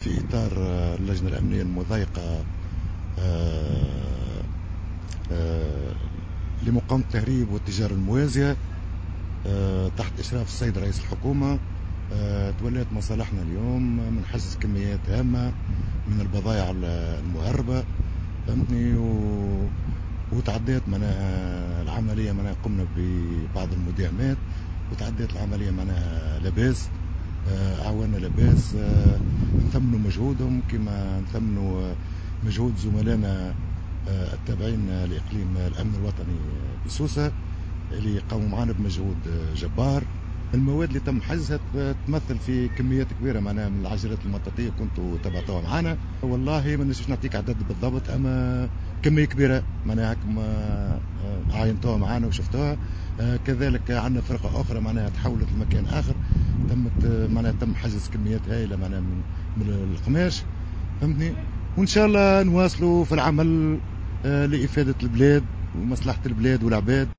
في إطار اللجنة الأمنية المضايقة لمقاومة التهريب والتجارة الموازية تحت إشراف السيد رئيس الحكومة. توليت مصالحنا اليوم من حجز كميات هامة من البضائع المهربة، فهمتني، وتعديت معناها العملية، معناها قمنا ببعض المداهمات وتعديت العملية معناها لاباس. أعوانا لاباس نثمنوا مجهودهم كما نثمنوا مجهود زملائنا التابعين لإقليم الأمن الوطني بسوسة اللي قاموا معنا بمجهود جبار. المواد اللي تم حجزها تمثل في كميات كبيره معناها من العجلات المطاطيه كنتوا تبعتوها معنا. والله ما نجمش نعطيك عدد بالضبط، اما كميه كبيره معناها هكم عاينتوها معنا وشفتوها. كذلك عندنا فرقه اخرى معناها تحولت لمكان اخر، تم حجز كميات هائله معناها من القماش، فهمتني. وان شاء الله نواصلوا في العمل لافاده البلاد ومصلحه البلاد والعباد.